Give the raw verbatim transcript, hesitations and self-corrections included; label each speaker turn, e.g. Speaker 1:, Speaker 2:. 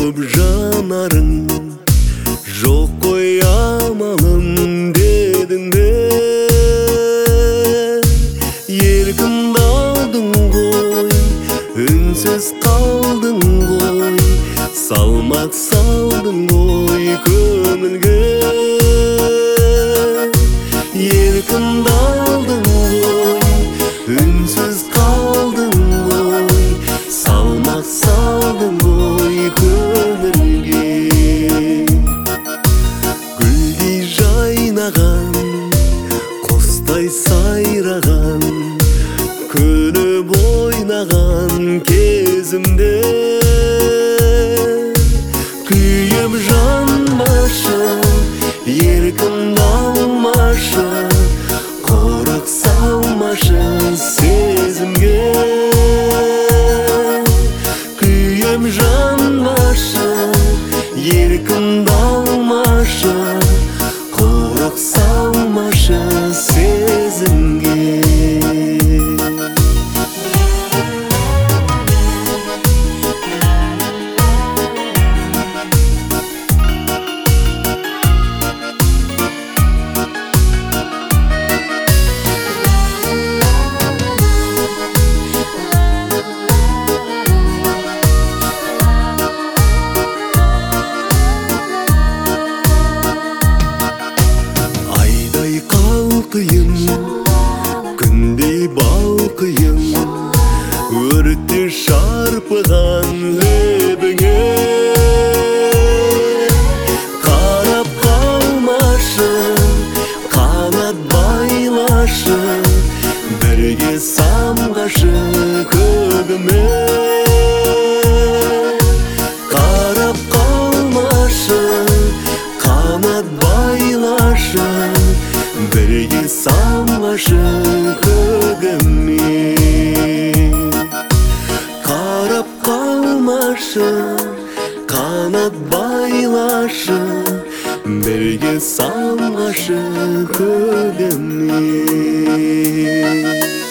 Speaker 1: күйіп жанарың, жоқ қой амалым дедің бе. Еркімді алдың ғой, үнсіз қалдың ғой, салмақ салдың ғой көңілге. Еркімді алдың ғой, үнсіз қалдың ғой, салмақ салдың ғой көңілге. Гүлдей жайнаған, құстай сайраған, күліп ойнаған кезімде күйіп жанбашы, еркімді алмашы, құрық салмашы сезімге. Күйіп жанбашы, еркімді алмашы, құрық салмашы сезімге. Айдай қалқиын, күндей балқиын, өртте шарпыған лебіңе. Қарап қалмашы, қанат байлашы, бірге самғашы көгіме. Қарап қалмашы, қанат байлашы, бірге самғашы көгіме. Қарап қалмашы, қанат байлашы, бірге самғашы көгіме.